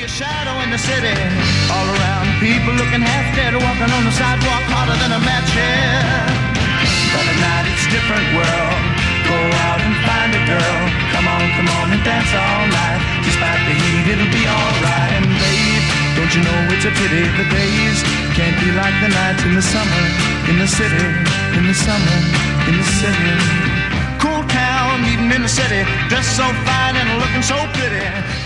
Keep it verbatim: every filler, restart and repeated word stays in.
a shadow in the city. All around, people looking half dead, walking on the sidewalk harder than a match head. But at night it's a different world. Go out and find a girl. Come on, come on and dance all night. Despite the heat, it'll be alright. And babe, don't you know it's a pity the days can't be like the nights in the summer, in the city, in the summer, in the city. Cool town, meeting in the city, dressed so fine and looking so pretty.